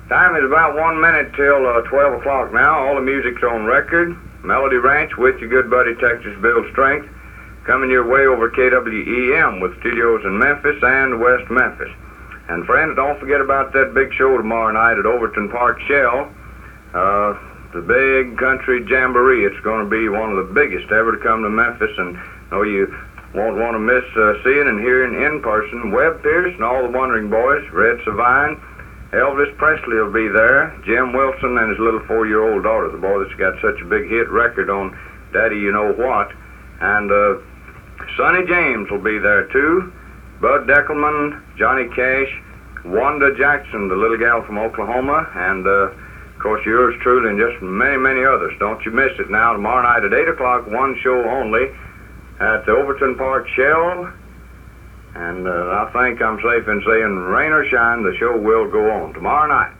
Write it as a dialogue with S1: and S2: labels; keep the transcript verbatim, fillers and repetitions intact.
S1: Time is about one minute till uh, twelve o'clock now. All the music's on record. Melody Ranch with your good buddy Texas Bill Strength, coming your way over K W E M with studios in Memphis and West Memphis. And friends, don't forget about that big show tomorrow night at Overton Park Shell. Uh, the big country jamboree. It's going to be one of the biggest ever to come to Memphis, and know you won't want to miss uh, seeing and hearing in person. Webb Pierce and all the Wandering Boys, Red Savine, Elvis Presley will be there, Jim Wilson and his little four-year-old daughter, the boy that's got such a big hit record on Daddy You Know What, and uh, Sonny James will be there too, Bud Deckelman, Johnny Cash, Wanda Jackson, the little gal from Oklahoma, and uh, of course yours truly and just many, many others. Don't you miss it now. Tomorrow night at eight o'clock, one show only at the Overton Park Shell. And uh, I think I'm safe in saying, rain or shine, the show will go on tomorrow night.